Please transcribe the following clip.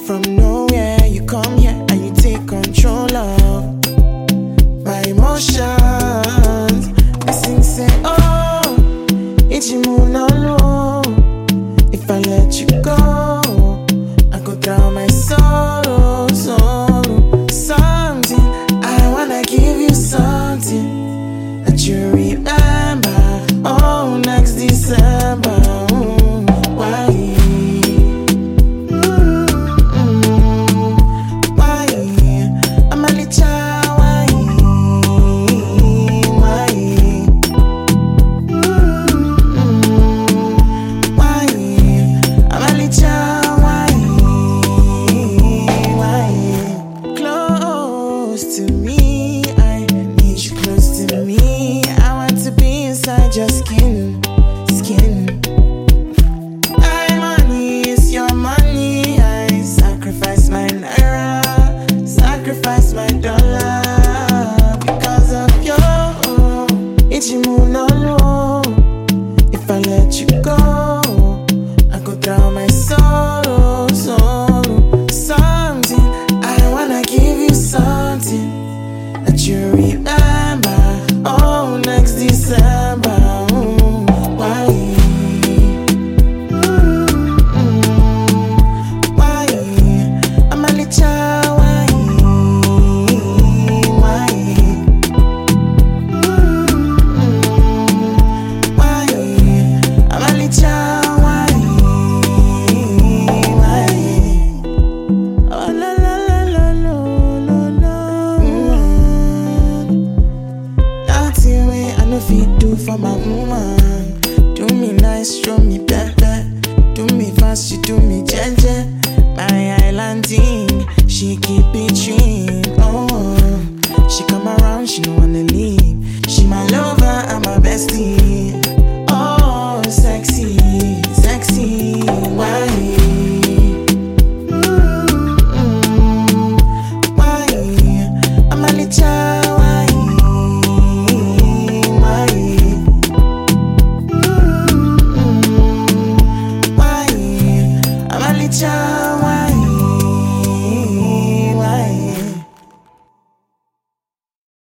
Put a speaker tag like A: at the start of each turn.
A: From nowhere, you come here and you take control of my emotions. Listen, say, oh, it's you no low. If I let you go, I go drown my sorrow, sorrow. Something, I wanna give you something that you remember. Oh, next December. Why? Why? I'm a little why? Why? Why? I'm a little why? Why? Close to me, I need you close to me. I want to be inside your skin, skin. My money is your money. I sacrifice my naira, sacrifice my dollar because of you. It's you no low. If I let you go, I go drown my sorrow, sorrow. Something, I wanna give you something that you remember. Oh, next December. Why? Why? I'm a little why? Why? Why? I'm a little why? Why? Oh la la la la la la la. Nothing way I no fit do for my woman. Do me nice, show me better. Do me fast, she do me gentle. My island thing, she keep it trim. Oh, she come around, she no wanna leave. She my lover, I'm my bestie.